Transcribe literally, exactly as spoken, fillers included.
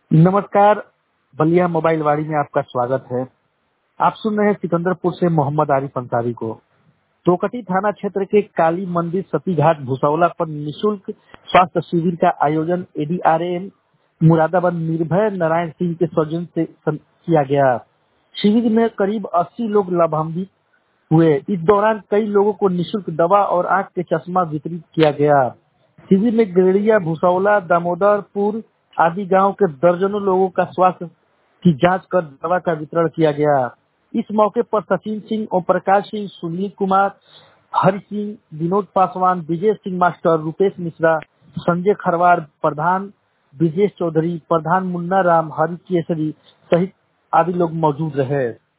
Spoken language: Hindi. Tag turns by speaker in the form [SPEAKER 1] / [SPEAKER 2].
[SPEAKER 1] नमस्कार। बलिया मोबाइल वाड़ी में आपका स्वागत है। आप सुन रहे हैं सिकंदरपुर से मोहम्मद आरिफ अंसारी को। तोकटी थाना क्षेत्र के काली मंदिर सती घाट भुसौला पर निशुल्क स्वास्थ्य शिविर का आयोजन एडीआरएम मुरादाबाद निर्भय नारायण सिंह के सौजन्य से किया गया। शिविर में करीब अस्सी लोग लाभान्वित हुए। इस दौरान कई लोगों को निशुल्क दवा और आंख के चश्मा वितरित किया गया। शिविर में गिरिया, भुसौला, दामोदरपुर आदि गांव के दर्जनों लोगों का स्वास्थ्य की जांच कर दवा का वितरण किया गया। इस मौके पर सचिन सिंह, ओम प्रकाश सिंह, सुनील कुमार, हरि सिंह, विनोद पासवान, विजय सिंह मास्टर, रूपेश मिश्रा, संजय खरवार, प्रधान विजय चौधरी, प्रधान मुन्ना राम, हरि केसरी सहित आदि लोग मौजूद रहे।